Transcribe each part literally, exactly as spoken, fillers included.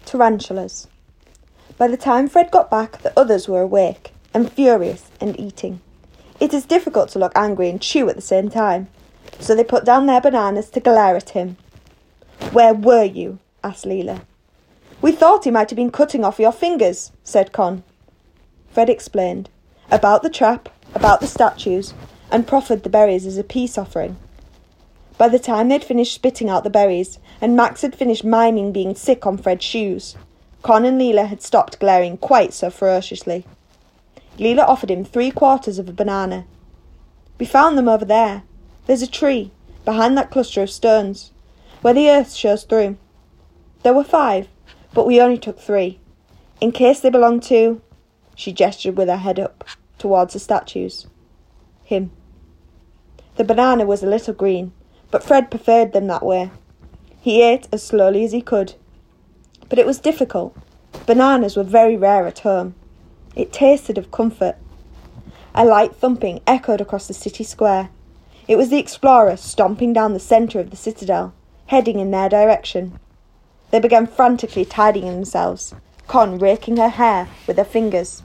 Tarantulas. By the time Fred got back, the others were awake and furious and eating. It is difficult to look angry and chew at the same time, so they put down their bananas to glare at him. "Where were you?" asked Leela. "We thought he might have been cutting off your fingers," said Con. Fred explained about the trap, about the statues, and proffered the berries as a peace offering. By the time they'd finished spitting out the berries, and Max had finished miming being sick on Fred's shoes, Con and Leela had stopped glaring quite so ferociously. Leela offered him three quarters of a banana. "We found them over there. There's a tree, behind that cluster of stones, where the earth shows through. There were five, but we only took three, in case they belonged to—" she gestured with her head up, towards the statues. "Him." The banana was a little green, but Fred preferred them that way. He ate as slowly as he could. But it was difficult. Bananas were very rare at home. It tasted of comfort. A light thumping echoed across the city square. It was the explorer stomping down the centre of the citadel, heading in their direction. They began frantically tidying themselves, Con raking her hair with her fingers,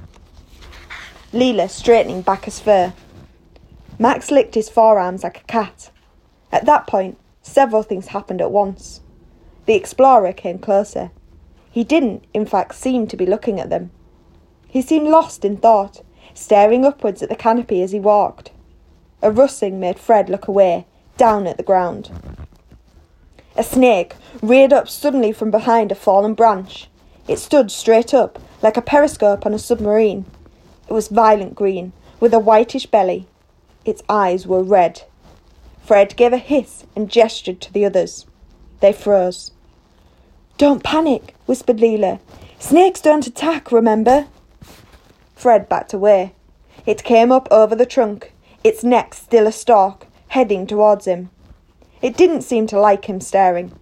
Leela straightening back his fur. Max licked his forearms like a cat. At that point, several things happened at once. The explorer came closer. He didn't, in fact, seem to be looking at them. He seemed lost in thought, staring upwards at the canopy as he walked. A rustling made Fred look away, down at the ground. A snake reared up suddenly from behind a fallen branch. It stood straight up, like a periscope on a submarine. It was violent green, with a whitish belly. Its eyes were red. Fred gave a hiss and gestured to the others. They froze. "Don't panic," whispered Leela. "Snakes don't attack, remember?" Fred backed away. It came up over the trunk, its neck still a stalk, heading towards him. It didn't seem to like him staring.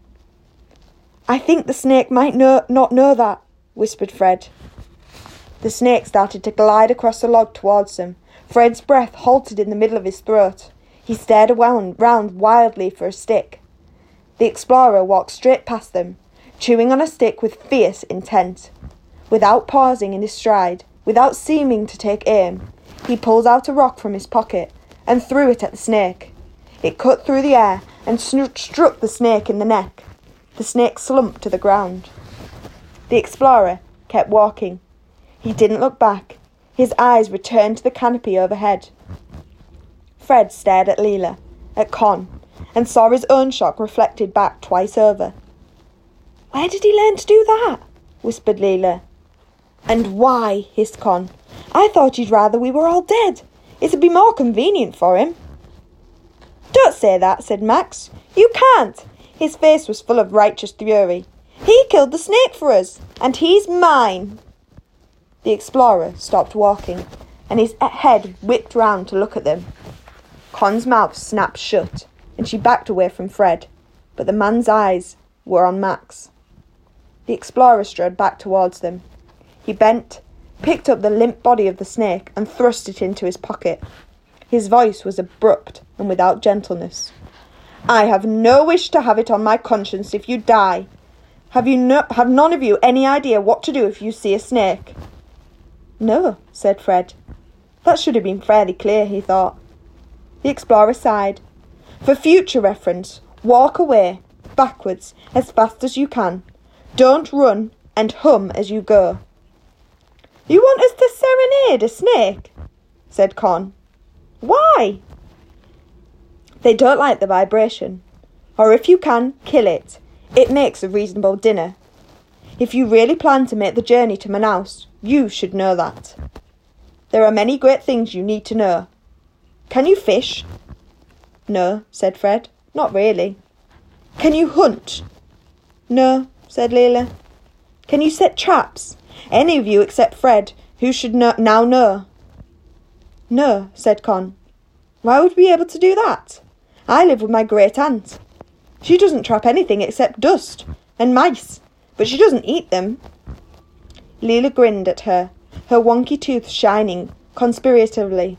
"I think the snake might know, not know that," whispered Fred. The snake started to glide across the log towards them. Fred's breath halted in the middle of his throat. He stared around, round wildly for a stick. The explorer walked straight past them, chewing on a stick with fierce intent. Without pausing in his stride, without seeming to take aim, he pulled out a rock from his pocket and threw it at the snake. It cut through the air and sn- struck the snake in the neck. The snake slumped to the ground. The explorer kept walking. He didn't look back. His eyes returned to the canopy overhead. Fred stared at Leela, at Con, and saw his own shock reflected back twice over. "Where did he learn to do that?" whispered Leela. "And why?" hissed Con. "I thought you'd rather we were all dead. It'd be more convenient for him." "Don't say that," said Max. "You can't." His face was full of righteous fury. "He killed the snake for us, and he's mine." The explorer stopped walking, and his head whipped round to look at them. Con's mouth snapped shut, and she backed away from Fred, but the man's eyes were on Max. The explorer strode back towards them. He bent, picked up the limp body of the snake, and thrust it into his pocket. His voice was abrupt and without gentleness. "I have no wish to have it on my conscience if you die. Have you no, have none of you any idea what to do if you see a snake?" "No," said Fred. That should have been fairly clear, he thought. The explorer sighed. "For future reference, walk away, backwards, as fast as you can. Don't run, and hum as you go." "You want us to serenade a snake?" said Con. "Why?" "They don't like the vibration. Or if you can, kill it. It makes a reasonable dinner. If you really plan to make the journey to Manaus, you should know that. There are many great things you need to know. Can you fish?" "No," said Fred. "Not really." "Can you hunt?" "No," said Leela. "Can you set traps? Any of you except Fred, who should know, now know." "No," said Con. "Why would we be able to do that? I live with my great aunt. She doesn't trap anything except dust and mice, but she doesn't eat them." Leela grinned at her, her wonky tooth shining conspiratively.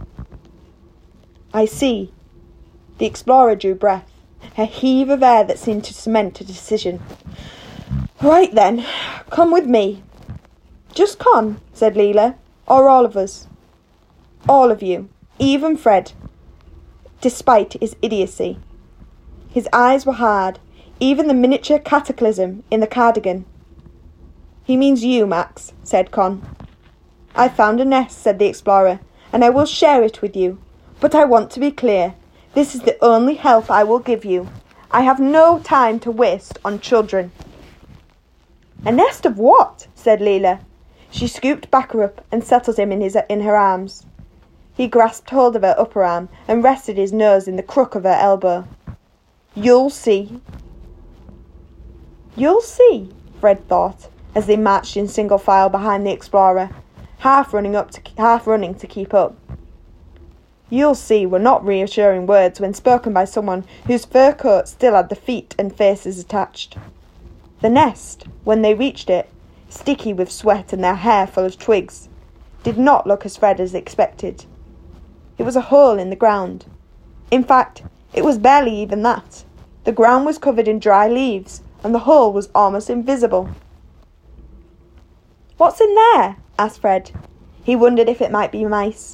"I see." The explorer drew breath, a heave of air that seemed to cement a decision. Right then, come with me. Just Con, said Leela, or all of us. All of you, even Fred, despite his idiocy. His eyes were hard, even the miniature cataclysm in the cardigan. He means you, Max, said Con. I've found a nest, said the explorer, and I will share it with you. But I want to be clear. This is the only help I will give you. I have no time to waste on children. A nest of what? Said Leela. She scooped Backer up and settled him in, his, in her arms. He grasped hold of her upper arm and rested his nose in the crook of her elbow. You'll see. You'll see, Fred thought, as they marched in single file behind the explorer, half running up to half running to keep up. You'll see were not reassuring words when spoken by someone whose fur coat still had the feet and faces attached. The nest, when they reached it, sticky with sweat and their hair full of twigs, did not look as Fred as expected. It was a hole in the ground. In fact, it was barely even that. The ground was covered in dry leaves, and the hole was almost invisible. What's in there? Asked Fred. He wondered if it might be mice.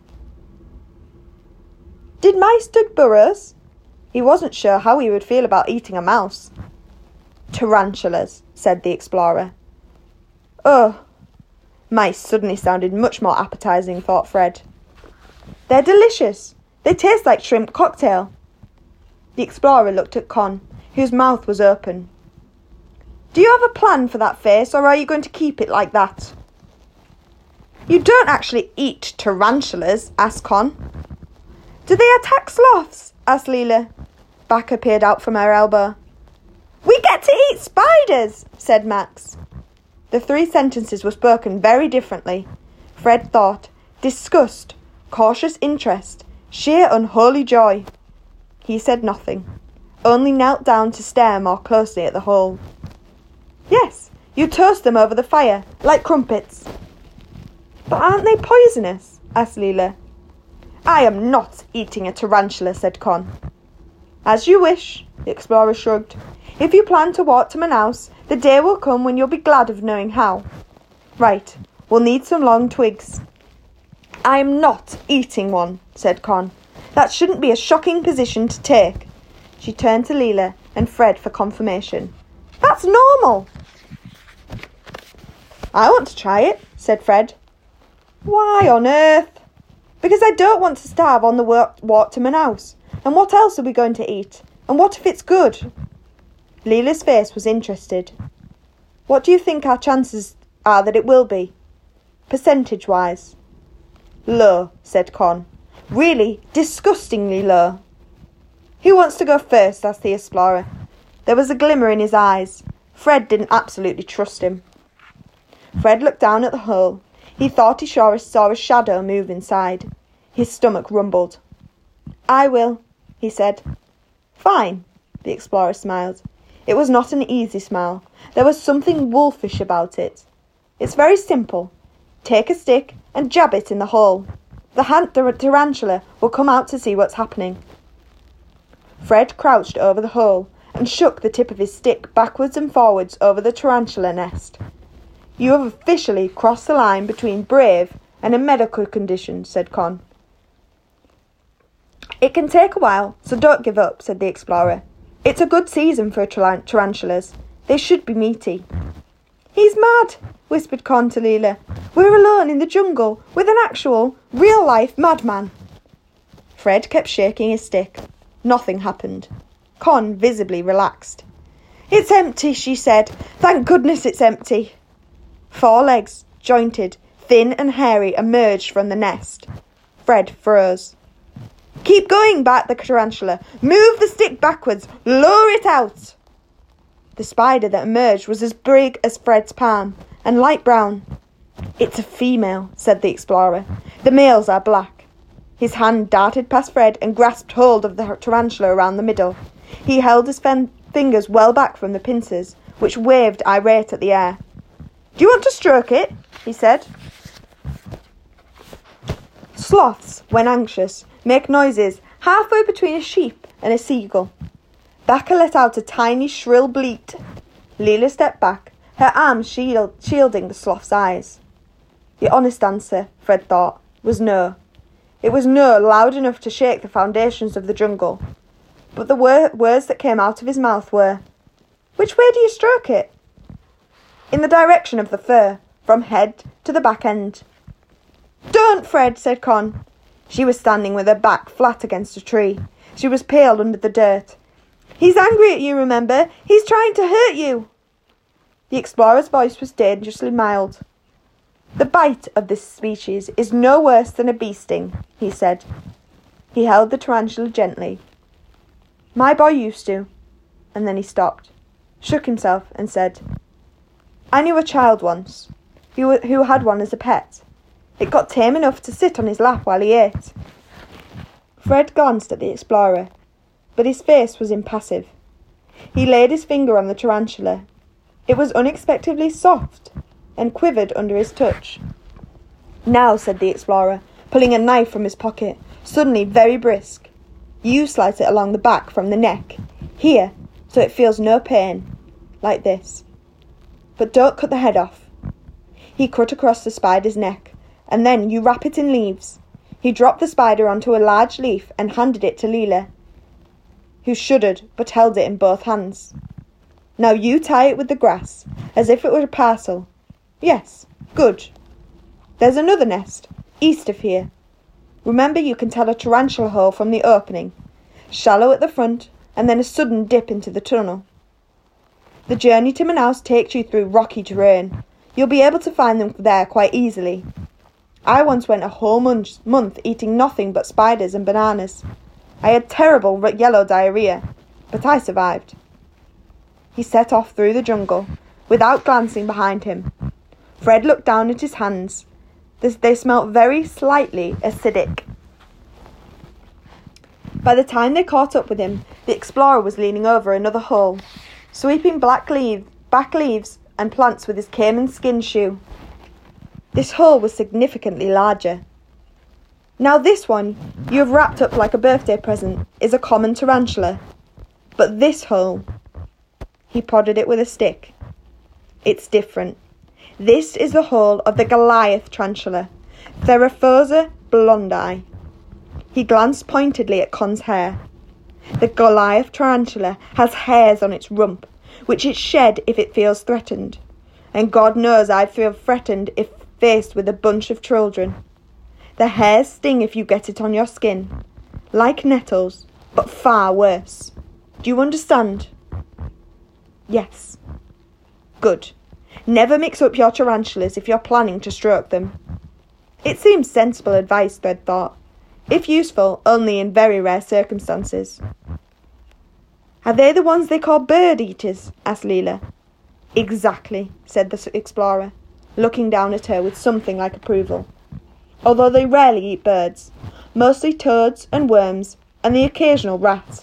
Did mice dig burrows? He wasn't sure how he would feel about eating a mouse. Tarantulas, said the explorer. Oh, mice suddenly sounded much more appetizing, thought Fred. They're delicious. They taste like shrimp cocktail. The explorer looked at Con, whose mouth was open. Do you have a plan for that face, or are you going to keep it like that? You don't actually eat tarantulas, asked Con. Do they attack sloths? Asked Leela. Backer peered out from her elbow. We get to eat spiders, said Max. The three sentences were spoken very differently. Fred thought, disgust, cautious interest, sheer unholy joy. He said nothing, only knelt down to stare more closely at the hole. Yes, you toast them over the fire, like crumpets. But aren't they poisonous? Asked Leela. I am not eating a tarantula, said Con. As you wish, the explorer shrugged. If you plan to walk to Manaus, the day will come when you'll be glad of knowing how. Right, we'll need some long twigs. I am not eating one, said Con. That shouldn't be a shocking position to take. She turned to Leela and Fred for confirmation. That's normal. I want to try it, said Fred. Why on earth? Because I don't want to starve on the walk to Manaus. And what else are we going to eat? And what if it's good? Leela's face was interested. What do you think our chances are that it will be? Percentage-wise? Low, said Con. Really, disgustingly low. Who wants to go first? Asked the explorer. There was a glimmer in his eyes. Fred didn't absolutely trust him. Fred looked down at the hole. He thought he saw a shadow move inside. His stomach rumbled. I will, he said. Fine, the explorer smiled. It was not an easy smile. There was something wolfish about it. It's very simple. Take a stick and jab it in the hole. The, hand, the tarantula will come out to see what's happening. Fred crouched over the hole and shook the tip of his stick backwards and forwards over the tarantula nest. You have officially crossed the line between brave and a medical condition, said Con. It can take a while, so don't give up, said the explorer. It's a good season for tar- tarantulas. They should be meaty. He's mad, whispered Con to Leela. We're alone in the jungle with an actual, real-life madman. Fred kept shaking his stick. Nothing happened. Con visibly relaxed. It's empty, she said. Thank goodness it's empty. Four legs, jointed, thin and hairy, emerged from the nest. Fred froze. Keep going, barked the tarantula. Move the stick backwards. Lower it out. The spider that emerged was as big as Fred's palm and light brown. It's a female, said the explorer. The males are black. His hand darted past Fred and grasped hold of the tarantula around the middle. He held his fen- fingers well back from the pincers, which waved irate at the air. Do you want to stroke it? He said. Sloths, when anxious, make noises halfway between a sheep and a seagull. Backer let out a tiny shrill bleat. Leela stepped back, her arms shield, shielding the sloth's eyes. The honest answer, Fred thought, was no. It was no loud enough to shake the foundations of the jungle. But the wor- words that came out of his mouth were, "Which way do you stroke it?" "In the direction of the fur, from head to the back end." "Don't, Fred," said Con. She was standing with her back flat against a tree. She was pale under the dirt. "He's angry at you, remember? He's trying to hurt you." The explorer's voice was dangerously mild. "The bite of this species is no worse than a bee sting," he said. He held the tarantula gently. "My boy used to." And then he stopped, shook himself and said, "I knew a child once, who, who had one as a pet. It got tame enough to sit on his lap while he ate." Fred glanced at the explorer, but his face was impassive. He laid his finger on the tarantula. It was unexpectedly soft and quivered under his touch. "Now," said the explorer, pulling a knife from his pocket, suddenly very brisk, "you slice it along the back from the neck, here, so it feels no pain, like this. But don't cut the head off." He cut across the spider's neck, and then you wrap it in leaves. He dropped the spider onto a large leaf and handed it to Leela, who shuddered but held it in both hands. "Now you tie it with the grass, as if it were a parcel. Yes, good. There's another nest, east of here. Remember, you can tell a tarantula hole from the opening. Shallow at the front, and then a sudden dip into the tunnel. The journey to Manaus takes you through rocky terrain. You'll be able to find them there quite easily. I once went a whole month, month eating nothing but spiders and bananas. I had terrible yellow diarrhea, but I survived." He set off through the jungle, without glancing behind him. Fred looked down at his hands. They smelt very slightly acidic. By the time they caught up with him, the explorer was leaning over another hole, sweeping black leaves, back leaves and plants with his caiman skin shoe. This hole was significantly larger. "Now this one, you have wrapped up like a birthday present, is a common tarantula. But this hole," he prodded it with a stick, "it's different. This is the hole of the Goliath tarantula, Theraphosa blondi." He glanced pointedly at Con's hair. "The Goliath tarantula has hairs on its rump, which it shed if it feels threatened. And God knows I feel threatened if faced with a bunch of children. The hairs sting if you get it on your skin, like nettles, but far worse. Do you understand?" "Yes." "Good. Never mix up your tarantulas if you're planning to stroke them." It seems sensible advice, Fred thought, if useful only in very rare circumstances. "Are they the ones they call bird-eaters?" asked Leela. "Exactly," said the explorer, looking down at her with something like approval. "Although they rarely eat birds, mostly toads and worms and the occasional rat."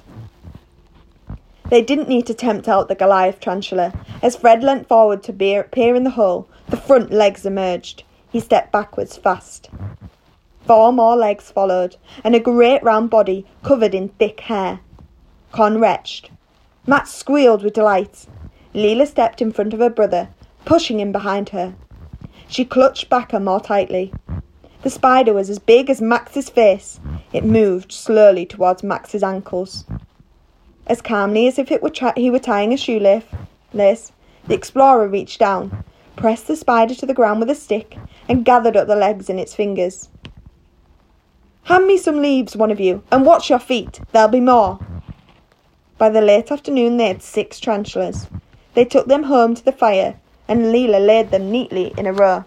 They didn't need to tempt out the Goliath tarantula. As Fred leant forward to peer in the hole, the front legs emerged. He stepped backwards fast. Four more legs followed, and a great round body covered in thick hair. Con retched. Matt squealed with delight. Leela stepped in front of her brother, pushing him behind her. She clutched Baka more tightly. The spider was as big as Max's face. It moved slowly towards Max's ankles. As calmly as if it were tra- he were tying a shoelace, lace, the explorer reached down, pressed the spider to the ground with a stick, and gathered up the legs in its fingers. "Hand me some leaves, one of you, and watch your feet. There'll be more." By the late afternoon they had six tarantulas. They took them home to the fire, and Leela laid them neatly in a row.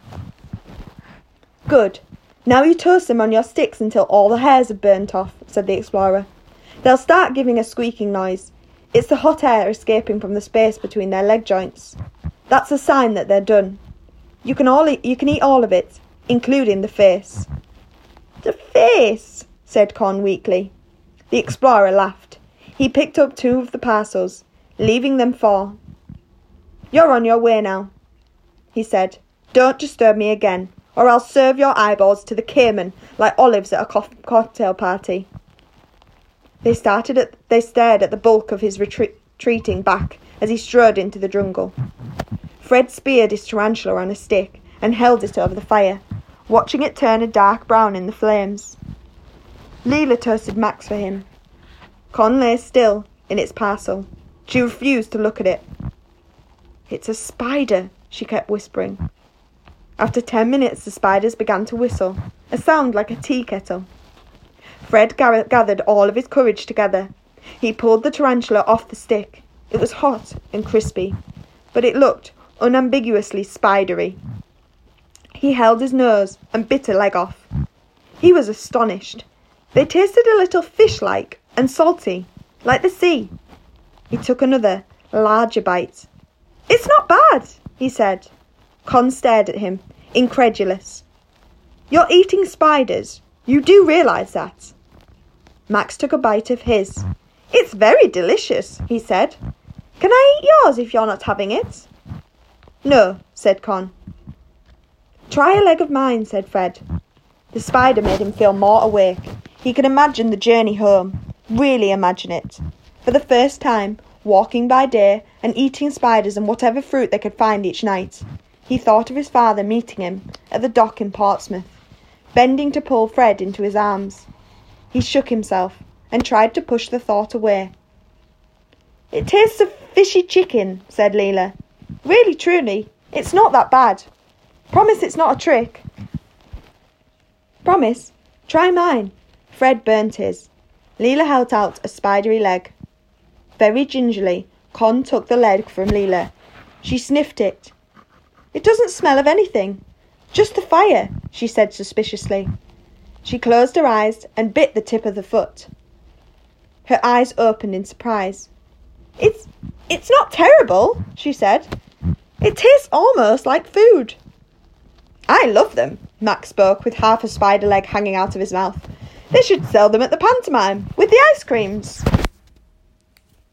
"Good. Now you toast them on your sticks until all the hairs are burnt off," said the explorer. "They'll start giving a squeaking noise. It's the hot air escaping from the space between their leg joints. That's a sign that they're done. You can all eat, you can eat all of it, including the face." "The face," said Con weakly. The explorer laughed. He picked up two of the parcels, leaving them four. "You're on your way now," he said. "Don't disturb me again, or I'll serve your eyeballs to the caiman like olives at a co- cocktail party." They started at, they stared at the bulk of his retreating back, as he strode into the jungle. Fred speared his tarantula on a stick and held it over the fire, watching it turn a dark brown in the flames. Leela toasted Max for him. Con lay still in its parcel. She refused to look at it. "It's a spider," she kept whispering. After ten minutes, the spiders began to whistle, a sound like a tea kettle. Fred ga- gathered all of his courage together. He pulled the tarantula off the stick. It was hot and crispy, but it looked unambiguously spidery. He held his nose and bit a leg off. He was astonished. They tasted a little fish-like and salty, like the sea. He took another, larger bite. "It's not bad," he said. Con stared at him, incredulous. "You're eating spiders. You do realise that?" Max took a bite of his. "It's very delicious," he said. "Can I eat yours if you're not having it?" "No," said Con. "Try a leg of mine," said Fred. The spider made him feel more awake. He could imagine the journey home, really imagine it. For the first time, walking by day and eating spiders and whatever fruit they could find each night. He thought of his father meeting him at the dock in Portsmouth, bending to pull Fred into his arms. He shook himself and tried to push the thought away. "It tastes of fishy chicken," said Leela. "Really, truly, it's not that bad. Promise it's not a trick." "Promise. Try mine." Fred burnt his. Leela held out a spidery leg. Very gingerly, Con took the leg from Leela. She sniffed it. "It doesn't smell of anything. Just the fire," she said suspiciously. She closed her eyes and bit the tip of the foot. Her eyes opened in surprise. It's, it's not terrible," she said. "It tastes almost like food." "I love them," Max spoke with half a spider leg hanging out of his mouth. "They should sell them at the pantomime, with the ice creams."